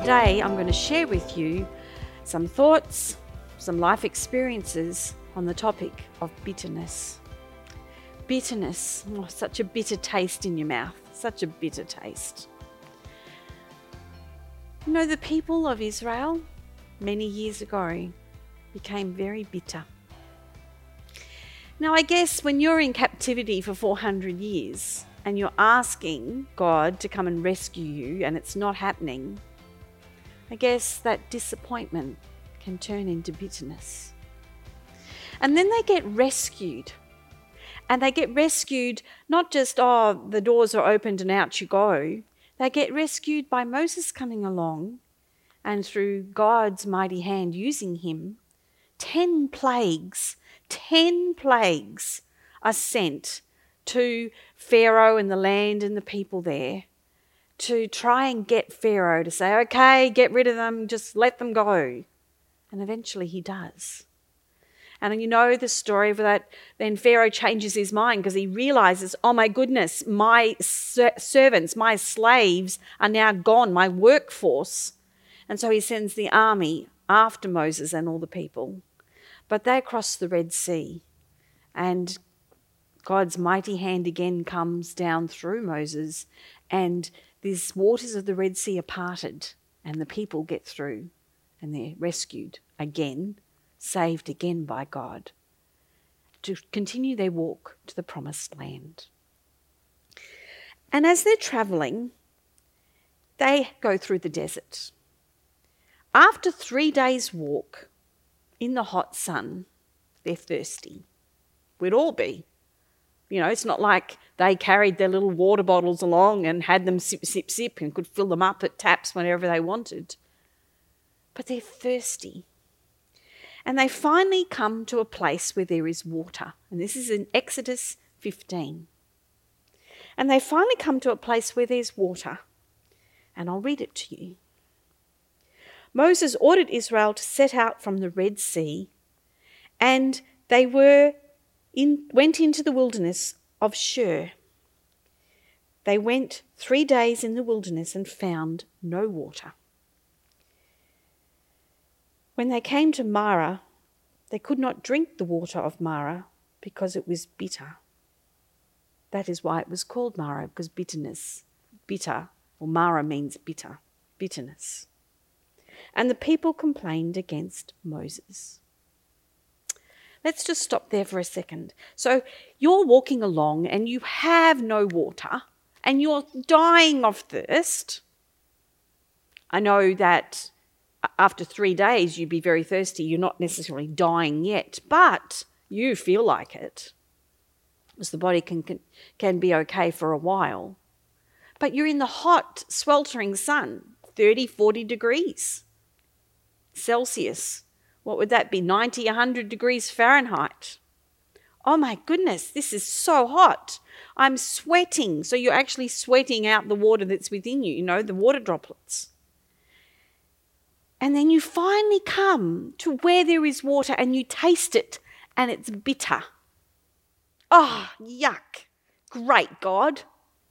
today I'm going to share with you some thoughts, some life experiences on the topic of bitterness. Bitterness, such a bitter taste in your mouth, such a bitter taste. You know, the people of Israel many years ago became very bitter. Now, I guess when you're in captivity for 400 years and you're asking God to come and rescue you and it's not happening, I guess that disappointment can turn into bitterness. And then they get rescued. And they get rescued not just, the doors are opened and out you go. They get rescued by Moses coming along and through God's mighty hand using him, 10 plagues are sent to Pharaoh and the land and the people there to try and get Pharaoh to say, okay, get rid of them, just let them go. And eventually he does. And you know the story of that. Then Pharaoh changes his mind because he realizes, oh my goodness, my servants, my slaves are now gone, my workforce. And so he sends the army after Moses and all the people. But they cross the Red Sea and God's mighty hand again comes down through Moses and these waters of the Red Sea are parted and the people get through and they're rescued again, saved again by God to continue their walk to the promised land. And as they're travelling, they go through the desert. After 3 days' walk in the hot sun, they're thirsty. We'd all be. You know, it's not like they carried their little water bottles along and had them sip, sip, sip and could fill them up at taps whenever they wanted. But they're thirsty. And they finally come to a place where there is water. And this is in Exodus 15. And they finally come to a place where there's water. And I'll read it to you. Moses ordered Israel to set out from the Red Sea, and they went into the wilderness of Shur. They went 3 days in the wilderness and found no water. When they came to Marah, they could not drink the water of Marah because it was bitter. That is why it was called Marah, because bitterness, bitter, or Marah means bitter, bitterness. And the people complained against Moses. Let's just stop there for a second. So you're walking along and you have no water and you're dying of thirst. I know that after 3 days you'd be very thirsty. You're not necessarily dying yet, but you feel like it because the body can be okay for a while. But you're in the hot, sweltering sun, 30, 40 degrees Celsius. What would that be? 90, 100 degrees Fahrenheit. Oh my goodness, this is so hot. I'm sweating. So you're actually sweating out the water that's within you, the water droplets. And then you finally come to where there is water and you taste it and it's bitter. Oh, yuck. Great, God.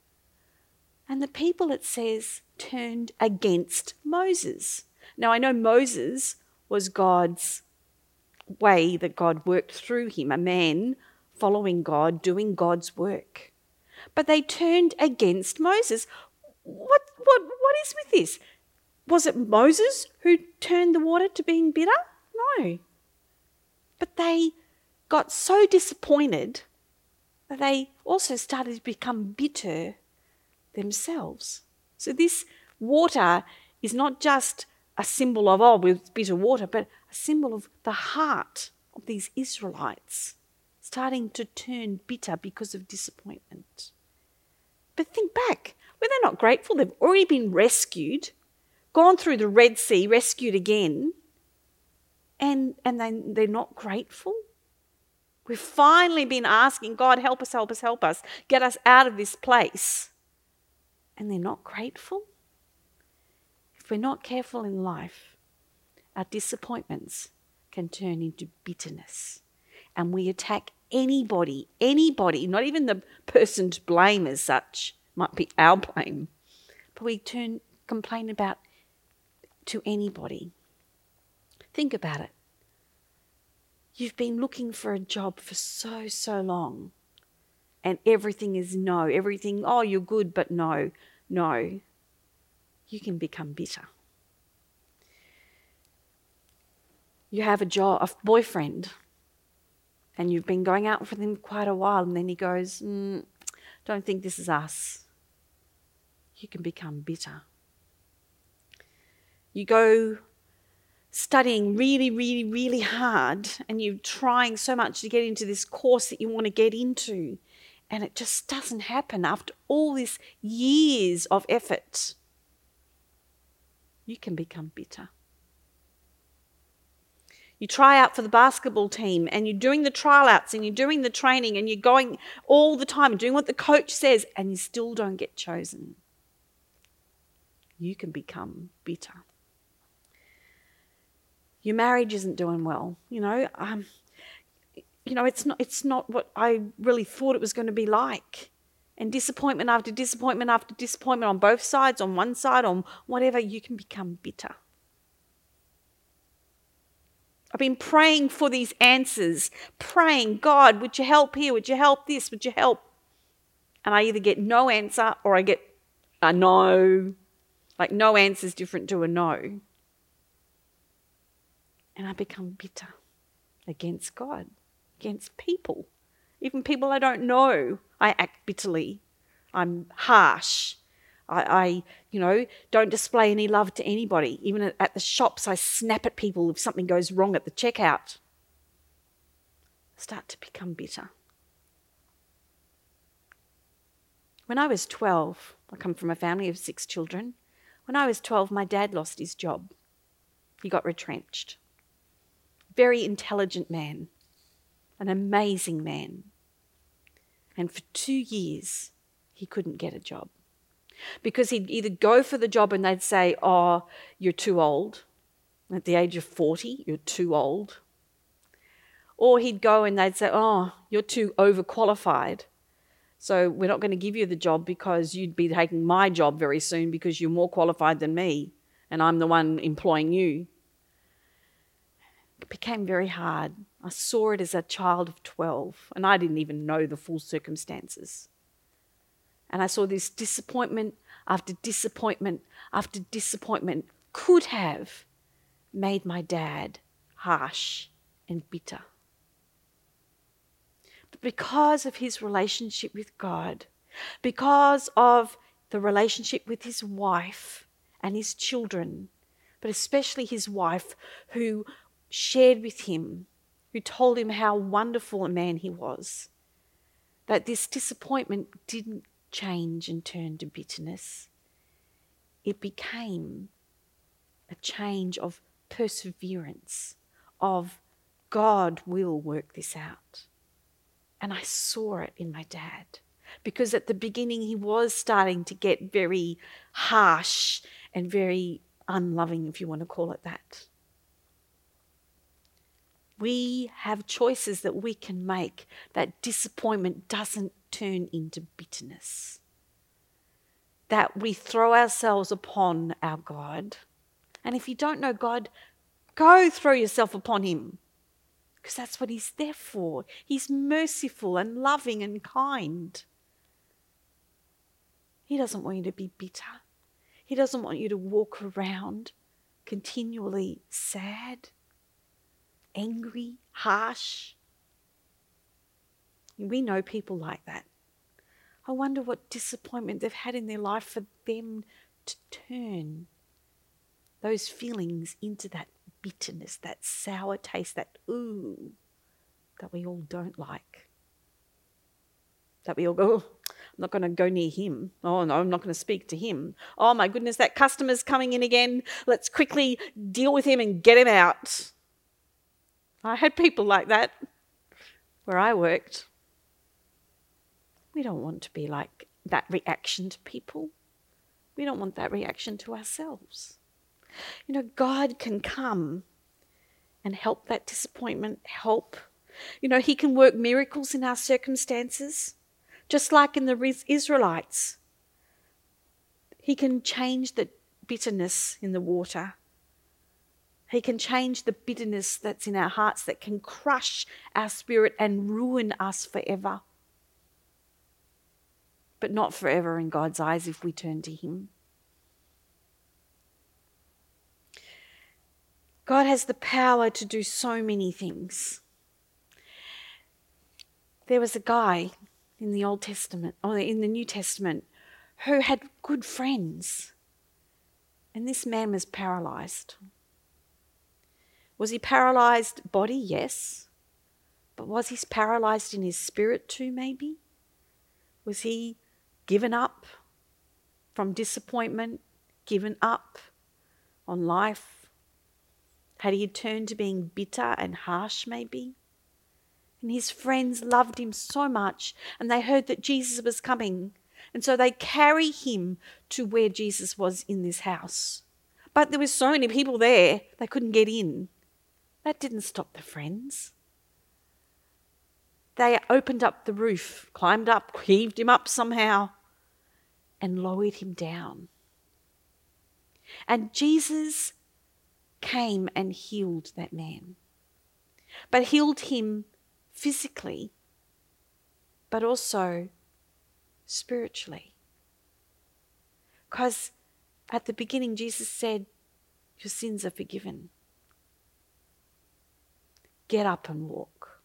And the people, it says, turned against Moses. Now, I know Moses was God's way that God worked through him, a man following God, doing God's work. But they turned against Moses. What is with this? Was it Moses who turned the water to being bitter? No. But they got so disappointed that they also started to become bitter themselves. So this water is not just a symbol of, with bitter water, but a symbol of the heart of these Israelites starting to turn bitter because of disappointment. But think back, when they're not grateful, they've already been rescued, gone through the Red Sea, rescued again, and they're not grateful. We've finally been asking, God, help us, help us, help us, get us out of this place. And they're not grateful. If we're not careful in life, our disappointments can turn into bitterness. And we attack anybody, not even the person to blame as such, might be our blame, but we complain about to anybody. Think about it. You've been looking for a job for so long, and everything is no. Everything, oh, you're good, but no. You can become bitter. You have a boyfriend, and you've been going out with him quite a while, and then he goes, don't think this is us. You can become bitter. You go studying really hard, and you're trying so much to get into this course that you want to get into, and it just doesn't happen after all these years of effort. You can become bitter. You try out for the basketball team, and you're doing the trial outs, and you're doing the training, and you're going all the time doing what the coach says, and you still don't get chosen. You can become bitter. Your marriage isn't doing well, it's not what I really thought it was going to be like. And disappointment after disappointment after disappointment on both sides, on one side, on whatever, you can become bitter. I've been praying for these answers, praying, God, would you help here? Would you help this? Would you help? And I either get no answer or I get a no. Like no answer is different to a no. And I become bitter against God, against people. Even people I don't know, I act bitterly. I'm harsh. I don't display any love to anybody. Even at the shops, I snap at people if something goes wrong at the checkout. I start to become bitter. When I was 12, I come from a family of 6 children. When I was 12, my dad lost his job. He got retrenched. Very intelligent man, an amazing man. And for 2 years, he couldn't get a job. Because he'd either go for the job and they'd say, oh, you're too old. At the age of 40, you're too old. Or he'd go and they'd say, oh, you're too overqualified. So we're not going to give you the job because you'd be taking my job very soon because you're more qualified than me and I'm the one employing you. It became very hard. I saw it as a child of 12 and I didn't even know the full circumstances. And I saw this disappointment after disappointment after disappointment could have made my dad harsh and bitter. But because of his relationship with God, because of the relationship with his wife and his children, but especially his wife who shared with him, who told him how wonderful a man he was, that this disappointment didn't change and turn to bitterness. It became a change of perseverance, of God will work this out. And I saw it in my dad because at the beginning he was starting to get very harsh and very unloving, if you want to call it that. We have choices that we can make that disappointment doesn't turn into bitterness. That we throw ourselves upon our God. And if you don't know God, go throw yourself upon him. Because that's what he's there for. He's merciful and loving and kind. He doesn't want you to be bitter. He doesn't want you to walk around continually sad, angry, harsh. We know people like that. I wonder what disappointment they've had in their life for them to turn those feelings into that bitterness, that sour taste, that ooh, that we all don't like. That we all go, oh, I'm not going to go near him. Oh no, I'm not going to speak to him. Oh my goodness, that customer's coming in again. Let's quickly deal with him and get him out. I had people like that where I worked. We don't want to be like that reaction to people. We don't want that reaction to ourselves. God can come and help that disappointment, help. He can work miracles in our circumstances, just like in the Israelites. He can change the bitterness in the water He can change the bitterness that's in our hearts that can crush our spirit and ruin us forever. But not forever in God's eyes if we turn to him. God has the power to do so many things. There was a guy in the Old Testament, or in the New Testament, who had good friends. And this man was paralyzed. Was he paralyzed body? Yes. But was he paralyzed in his spirit too, maybe? Was he given up from disappointment, given up on life? Had he turned to being bitter and harsh, maybe? And his friends loved him so much, and they heard that Jesus was coming. And so they carry him to where Jesus was in this house. But there were so many people there, they couldn't get in. That didn't stop the friends. They opened up the roof, climbed up, heaved him up somehow, and lowered him down. And Jesus came and healed that man. But healed him physically, but also spiritually. Because at the beginning, Jesus said, your sins are forgiven. Get up and walk.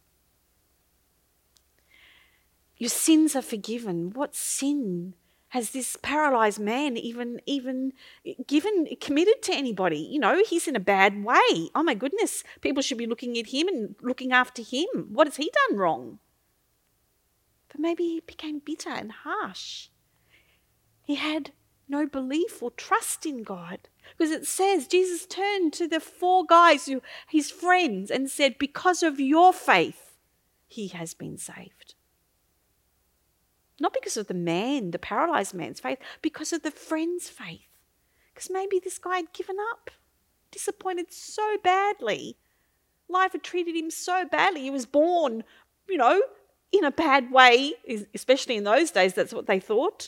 Your sins are forgiven. What sin has this paralyzed man even committed to anybody? You know, he's in a bad way. Oh my goodness, people should be looking at him and looking after him. What has he done wrong? But maybe he became bitter and harsh. He had no belief or trust in God. Because it says Jesus turned to the four guys, his friends, and said, because of your faith, he has been saved. Not because of the paralyzed man's faith, because of the friend's faith. Because maybe this guy had given up, disappointed so badly. Life had treated him so badly. He was born, in a bad way, especially in those days, that's what they thought.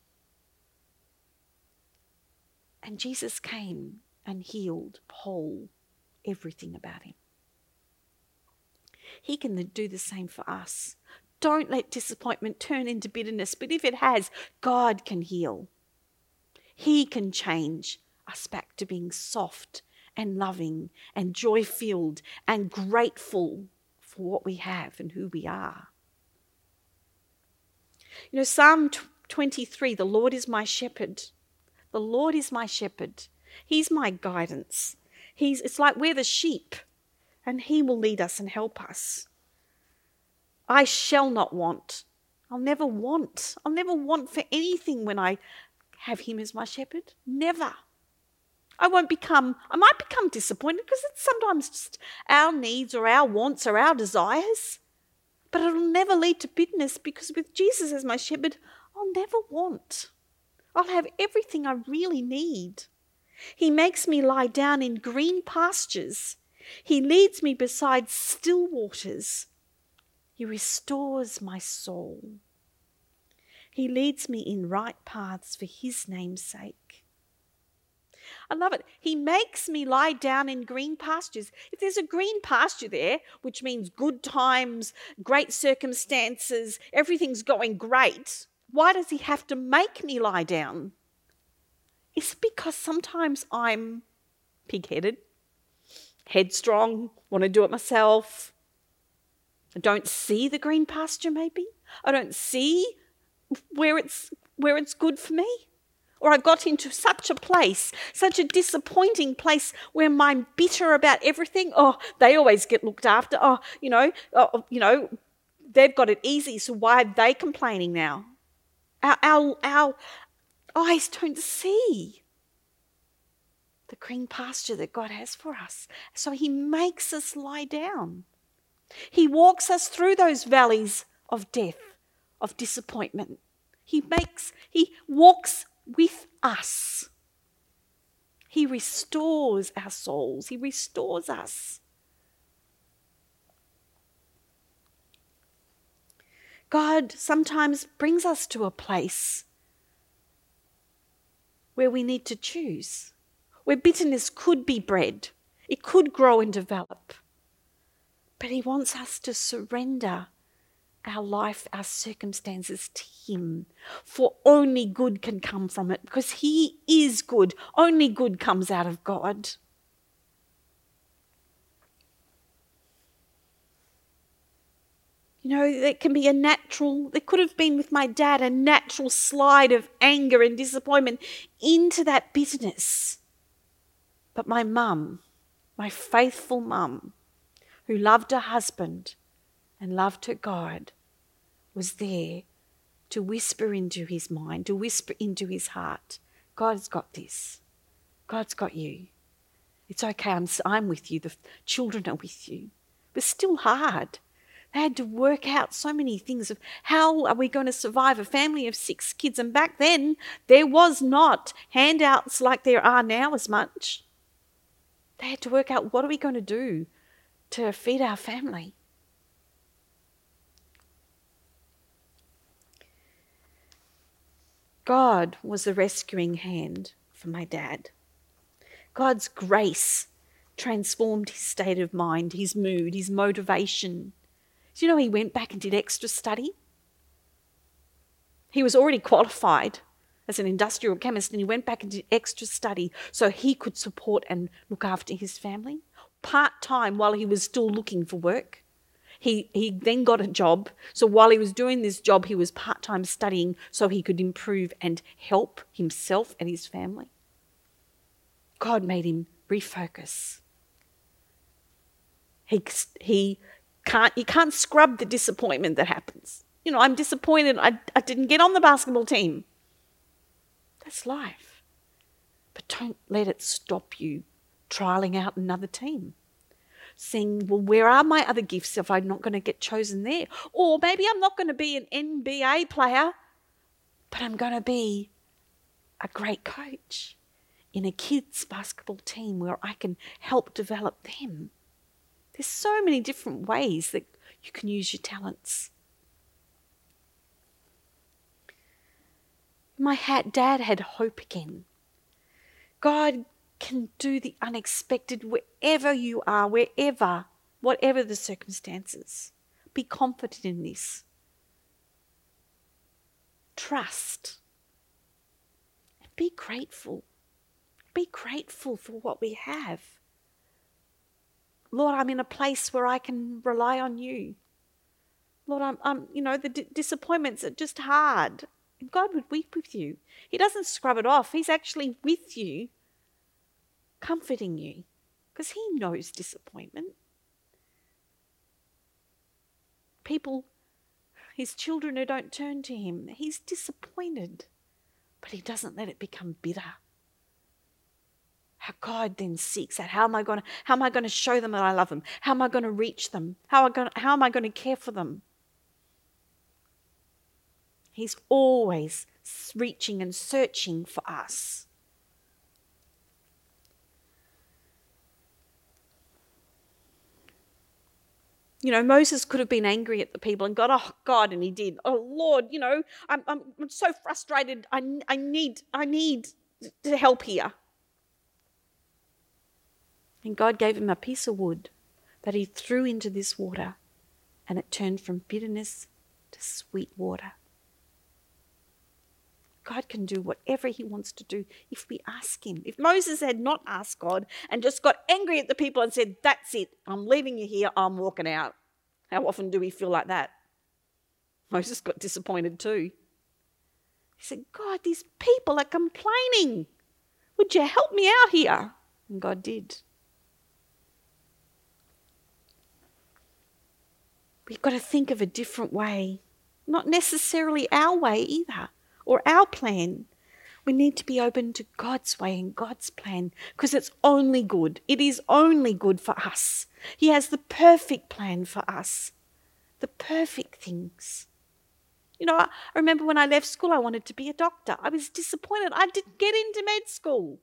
And Jesus came and healed whole everything about him. He can do the same for us. Don't let disappointment turn into bitterness, but if it has, God can heal. He can change us back to being soft and loving and joy-filled and grateful for what we have and who we are. Psalm 23, the Lord is my shepherd. The Lord is my shepherd. He's my guidance. It's like we're the sheep, and he will lead us and help us. I shall not want. I'll never want. I'll never want for anything when I have him as my shepherd. Never. I might become disappointed because it's sometimes just our needs or our wants or our desires. But it'll never lead to bitterness because with Jesus as my shepherd, I'll never want. I'll have everything I really need. He makes me lie down in green pastures. He leads me beside still waters. He restores my soul. He leads me in right paths for his name's sake. I love it. He makes me lie down in green pastures. If there's a green pasture there, which means good times, great circumstances, everything's going great, why does he have to make me lie down? It's because sometimes I'm pig-headed, headstrong, want to do it myself. I don't see the green pasture maybe. I don't see where it's good for me. Or I got into such a place, such a disappointing place where I'm bitter about everything. Oh, they always get looked after. They've got it easy, so why are they complaining now? Our eyes don't see the green pasture that God has for us. So he makes us lie down. He walks us through those valleys of death, of disappointment. He walks with us. He restores our souls. He restores us. God sometimes brings us to a place where we need to choose, where bitterness could be bred. It could grow and develop. But he wants us to surrender our life, our circumstances to him. For only good can come from it, because he is good. Only good comes out of God. You know, there can be there could have been with my dad, a natural slide of anger and disappointment into that bitterness. But my mum, my faithful mum, who loved her husband and loved her God, was there to whisper into his mind, to whisper into his heart, God's got this. God's got you. It's okay, I'm with you. The children are with you. But still hard. They had to work out so many things of how are we going to survive a family of 6 kids. And back then, there was not handouts like there are now as much. They had to work out, what are we going to do to feed our family? God was the rescuing hand for my dad. God's grace transformed his state of mind, his mood, his motivation. Do you know he went back and did extra study? He was already qualified as an industrial chemist, and he went back and did extra study so he could support and look after his family part-time while he was still looking for work. He then got a job. So while he was doing this job, he was part-time studying so he could improve and help himself and his family. God made him refocus. You can't scrub the disappointment that happens. You know, I'm disappointed I didn't get on the basketball team. That's life. But don't let it stop you trialing out another team. Saying, well, where are my other gifts if I'm not going to get chosen there? Or maybe I'm not going to be an NBA player, but I'm going to be a great coach in a kids' basketball team where I can help develop them. There's so many different ways that you can use your talents. My dad had hope again. God can do the unexpected wherever you are, whatever the circumstances. Be confident in this. Trust. And be grateful. Be grateful for what we have. Lord, I'm in a place where I can rely on you. Lord, the disappointments are just hard. And God would weep with you. He doesn't scrub it off. He's actually with you, comforting you, because he knows disappointment. People, his children who don't turn to him, he's disappointed, but he doesn't let it become bitter. How God then seeks out, how am I going to show them that I love them? How am I going to reach them? How am I going to care for them? He's always reaching and searching for us. You know, Moses could have been angry at the people and God, and he did. Oh Lord, I'm so frustrated. I need to help here. And God gave him a piece of wood that he threw into this water, and it turned from bitterness to sweet water. God can do whatever he wants to do if we ask him. If Moses had not asked God and just got angry at the people and said, that's it, I'm leaving you here, I'm walking out. How often do we feel like that? Moses got disappointed too. He said, God, these people are complaining. Would you help me out here? And God did. We've got to think of a different way, not necessarily our way either, or our plan. We need to be open to God's way and God's plan, because it's only good. It is only good for us. He has the perfect plan for us, the perfect things. You know, I remember when I left school, I wanted to be a doctor. I was disappointed. I didn't get into med school.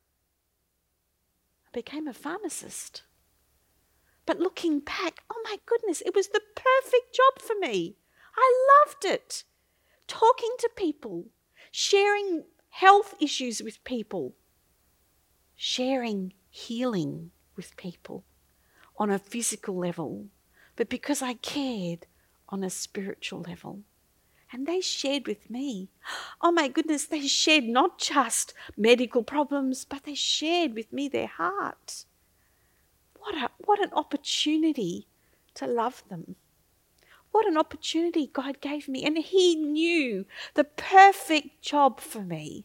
I became a pharmacist. But looking back, oh my goodness, it was the perfect job for me. I loved it. Talking to people, sharing health issues with people, sharing healing with people on a physical level, but because I cared on a spiritual level. And they shared with me. Oh my goodness, they shared not just medical problems, but they shared with me their heart. What an opportunity to love them. What an opportunity God gave me. And He knew the perfect job for me.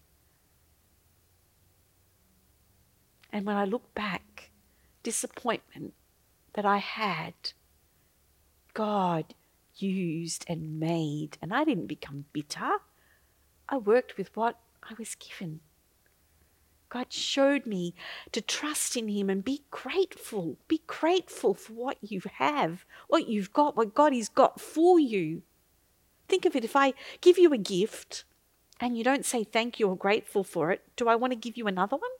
And when I look back, disappointment that I had, God used and made. And I didn't become bitter. I worked with what I was given. God showed me to trust in Him and be grateful. Be grateful for what you have, what you've got, what God has got for you. Think of it, if I give you a gift and you don't say thank you or grateful for it, do I want to give you another one?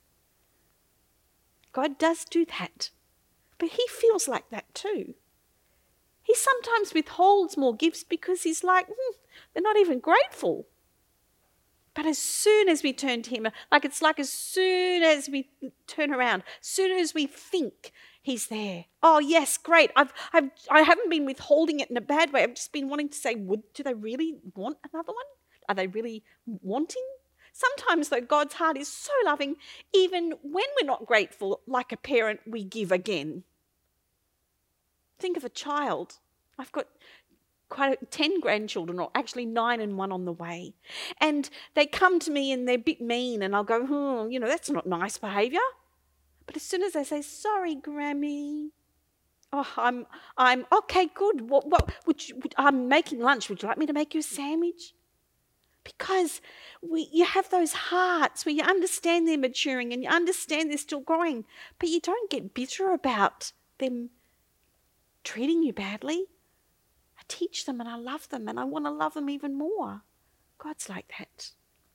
God does do that. But He feels like that too. He sometimes withholds more gifts because He's like, they're not even grateful. But as soon as we turn to Him, as soon as we turn around, as soon as we think He's there. Oh yes, great. I haven't been withholding it in a bad way. I've just been wanting to say, do they really want another one? Are they really wanting? Sometimes though, God's heart is so loving, even when we're not grateful, like a parent, we give again. Think of a child. I've got 10 grandchildren, or actually 9 and 1 on the way. And they come to me and they're a bit mean and I'll go, that's not nice behaviour. But as soon as they say, sorry, Grammy, I'm okay, good. I'm making lunch. Would you like me to make you a sandwich? Because you have those hearts where you understand they're maturing and you understand they're still growing, but you don't get bitter about them treating you badly. I teach them and I love them and I want to love them even more. God's like that.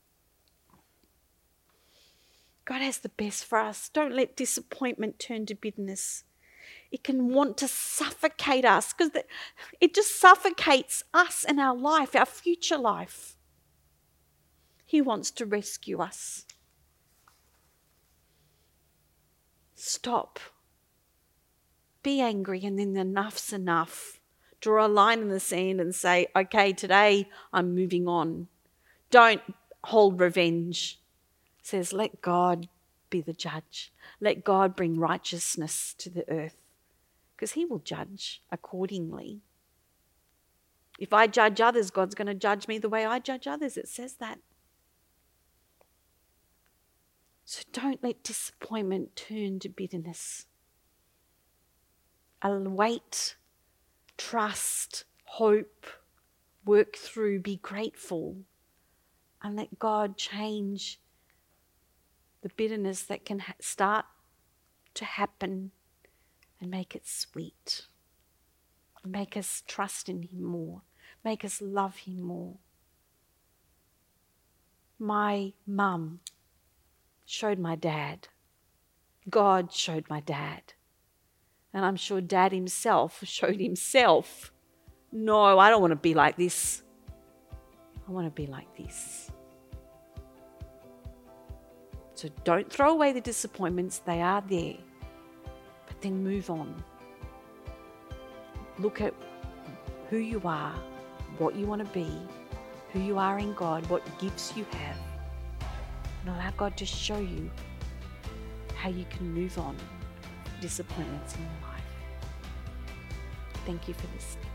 God has the best for us. Don't let disappointment turn to bitterness. It can want to suffocate us because it just suffocates us and our life, our future life. He wants to rescue us. Stop. Be angry and then enough's enough. Draw a line in the sand and say, okay, today I'm moving on. Don't hold revenge. It says, let God be the judge. Let God bring righteousness to the earth because He will judge accordingly. If I judge others, God's going to judge me the way I judge others. It says that. So don't let disappointment turn to bitterness. Await, trust, hope, work through, be grateful, and let God change the bitterness that can start to happen and make it sweet. Make us trust in Him more. Make us love Him more. My mum showed my dad. God showed my dad. And I'm sure Dad himself showed himself, no, I don't want to be like this. I want to be like this. So don't throw away the disappointments. They are there. But then move on. Look at who you are, what you want to be, who you are in God, what gifts you have. And allow God to show you how you can move on disappointments in your life. Thank you for listening.